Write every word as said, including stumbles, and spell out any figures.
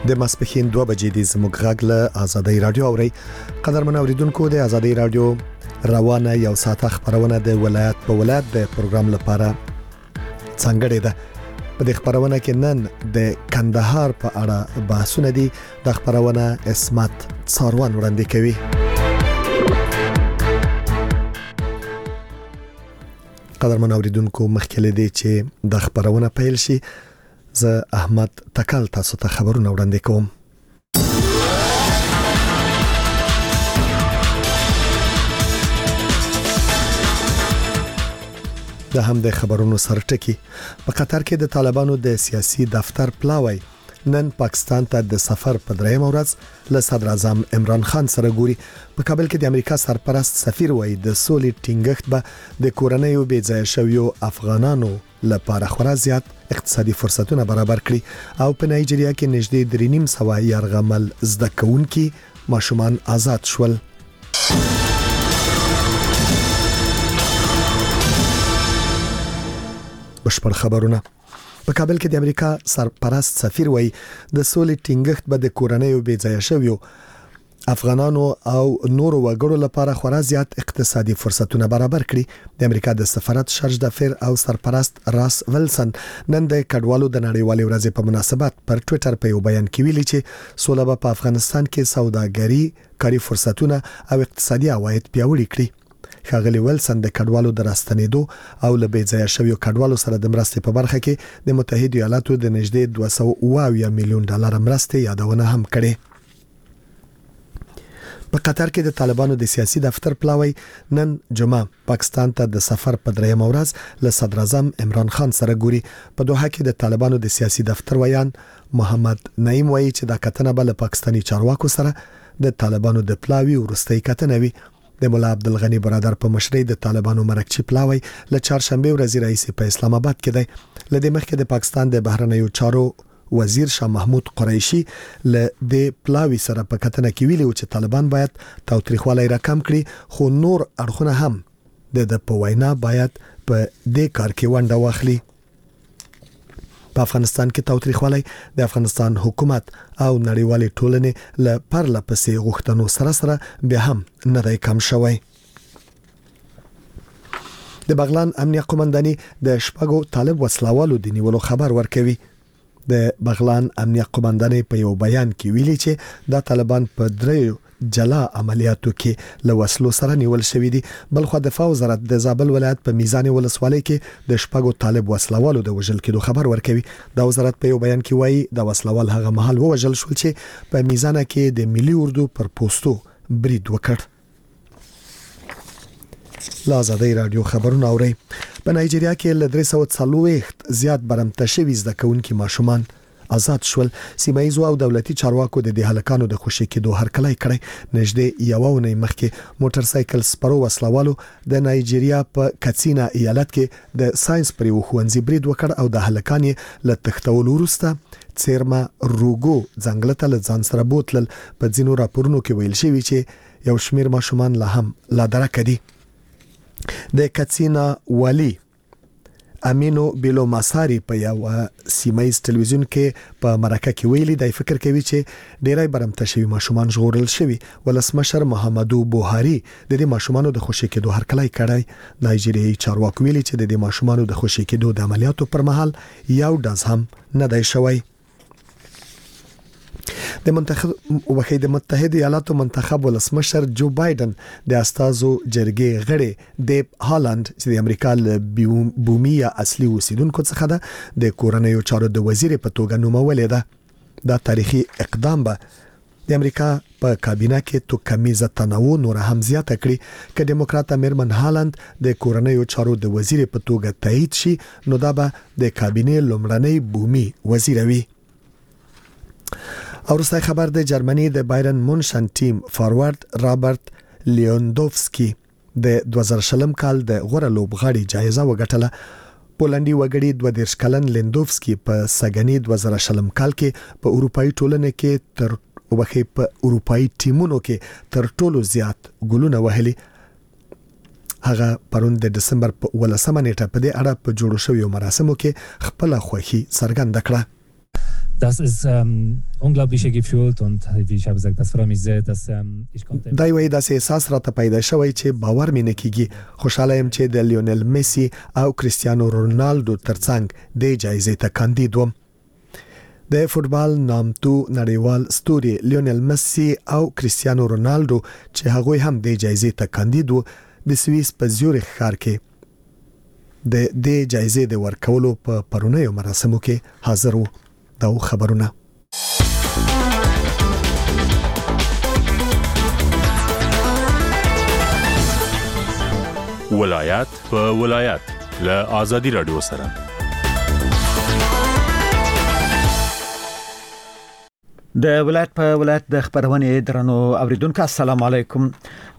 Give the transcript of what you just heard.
د ماسپښین دوه بجې د زموږ غږ له آزادۍ رادیو اوري. قدرمن اوریدونکو، د آزادۍ رادیو روانه یو ساعت خبرونه د ولایت په ولایت د پروګرام لپاره څنګه ده. په دې خبرونه کې نن د کندهار په اړه بحثونه دي. د خبرونه اسمت څاروان وړاندې کوي. قدرمن اوریدونکو، مخکې لدی چې د خبرونه پیل شي، زه احمد تکل تاسو ته خبرونه وړاندې کوم. د هم د خبرونو سرټکی په قطر کې د طالبانو د سیاسي دفتر پلاوی نن پاکستان ته د سفر په درېیم ورځ له صدر اعظم عمران خان سره ګوري. په کابل کې د امریکا سرپرست سفیر وایي د سولې ټینګښت به د کورنیو بې ځای شویو افغانانو لپاره خورا زیات اقتصادي فرصتونه برابر کړي او په نایجیریا کې نږدې درې نیم سوه یرغمل زده کوونکي ماشومان آزاد شول. بشپړ خبرونه. په کابل کې د امریکا سرپرست سفیر وایي د سولې ټینګښت به د کورنیو بې ځای شویو افغانانو او نورو وګړو لپاره خورا زیات اقتصادي فرصتونه برابر کړي. د امریکا د سفارت شارج دافیر او سرپرست راس ویلسن نن د کډوالو د نړیوالې ورځې په مناسبت پر ټوئیټر په یو بیان کې ویلي چې سوله به په افغانستان کې سوداګري، کاري فرصتونه او اقتصادي عواید پیاوړي کړي. ښاغلي ویلسن د کډوالو د راستنېدو او له بې ځای شویو کډوالو سره د مرستې په برخه کې د متحده ایالاتو د نږدې دوه سوه اوه اویا میلیون ډالر مرستې یادونه هم کړې. په قطر کې د طالبانو د سیاسي دفتر پلاوی نن جمعه پاکستان ته د سفر په درېیم ورځ له صدر اعظم عمران خان سره ګوري. په دوحه کې د طالبانو د سیاسي دفتر ویان محمد نعیم وایي چې دا کتنه به له پاکستاني چارواکو سره د طالبانو د پلاوی ورستۍ کتنه وي. د مولا عبدالغنی برادر په مشرۍ د طالبانو مرکچی پلاوی له چهارشنبه ورځې راځي په اسلام آباد کې دی. لدې مخکې د پاکستان د بهرنیو چارو وزیر شاه محمود قریشي له د پلاوی سره په کتنه کې ویلي چې طالبان باید تاوتریخوالی راکم کړي، خو نور اړخونه هم د د په وینا باید په دې کار کې ونډه واخلي. په افغانستان کې تاوتریخوالی د افغانستان حکومت او نړیوالې ټولنې له پرله پسې غوښتنو سره سره بیا هم نه دی کم شوی. د بغلان امنیه قومنداني د شپږو طالب وسلوالو د نیولو خبر ورکوي. د بغلان امنیه قومنداني په یو بیان کې ویلي چې دا طالبان په دریو جلا عملیاتو کې له وسلو سره نیول شوې دي. بلخو دفاع وزارت د زابل ولایت په میزان ولسوالۍ کې د شپږو طالب وسلوالو د وژل کېدو خبر ورکوي. دا وزارت په یو بیان کې وایي د وسلوال هغه مهال وژل شول چې په میزان کې د ملي اردو پر پوسټو برید وکړ. لا آزادۍ رادیو خبرونه اوري. په نایجیریا کې له درې سوه څلوېښت زیات برمته شوي زده کوونکي ماشومان آزاد شول. سیمایي او دولتي چارواکو د دې هلکانو د خوشي کېدو هرکلی کړی. نږدې یو اونۍ مخکې موټر سایکل سپرو وسلوالو د نایجیریا په کاتسینا ایالت کې د ساينس پر یو ښوونځي برید وکړ او د هلکان له تښتولو وروسته څیرما روګو ځنګل ته له ځان سره بوتلل. په ځینو راپورونو کې ویل شوی چې یو شمیر ماشومان لا هم لا درک دي. د کاتسینا والی امینو بیلو ماساری په یو سیمایي ټلویزیون کې په مرکه کې ویلي دی فکر کوي چې ډیری برمته شوی ماشومان ژغورل شوی. ولسمشر محمدو بوهاری د دې ماشومانو د خوشي کېدو هرکلی کړی. نایجیریایي چارواکو ویلي چې د دې ماشومانو د خوشي کېدو د عملیاتو پر مهال یو ډز هم نه دی شوی. د منتخب وخی د متحده ایالاتو منتخب ولسمشر جو بایدن د استازو جرګې غړي دیپ هالند چې د امریکا له بومي اصلي اوسیدونکو څخه ده د کورنیو چارو د وزیر په توګه نومولې ده. دا تاریخي اقدام به د امریکا په کابینه کې توکمیزه تنوع نور هم زیاته کړي. که ډیموکراټ میرمن هالند د کورنیو چارو د وزیر په توګه تایید شي، نو دا به د کابینې لومړنۍ بومي وزیر وي. او وروستی خبر د جرمني د بایرن مونشن ټیم فارورډ رابرټ لیوندوفسکی د دوه زره شلم کال د غوره لوبغاړي جایزه وګټله. پولندي وګړي دوه دېرش کلن لیندوفسکی په سګنی دوه زره شلم کال کې په اروپאי ټولنه کې تر وخت په اروپאי ټیمونو کې تر ټولو زیات ګولونه وهلي. هغه پرون د دسمبر په ولسمه نیټه په دې اړه په جوړو شویو مراسمو کې خپل خوښي څرګنده کړه. Das ist ähm, unglaubliche Gefühl und wie ich habe gesagt, das freut mich sehr, dass ähm, ich konnte. دا یو داسې احساس راته پیدا شوی چې باور مې نه کیږي. خوشاله یم چې د لیونل میسی او کریستیانو رونالدو ترڅنګ د جایزې ته کاندید وم. د فوتبال نامتو نړیوال ستوري لیونل میسی او کریستیانو رونالدو چې هغوی هم د جایزې ته کاندید وو د سویس په زیورخ ښار کې د د جایزې د ورکولو په پرونیو مراسمو کې حاضر وو. دا خبرونه ولایت په ولایت له آزادي رادیو سره. د ولایت په ولایت د خبرونه درنو اوریدونکو السلام علیکم.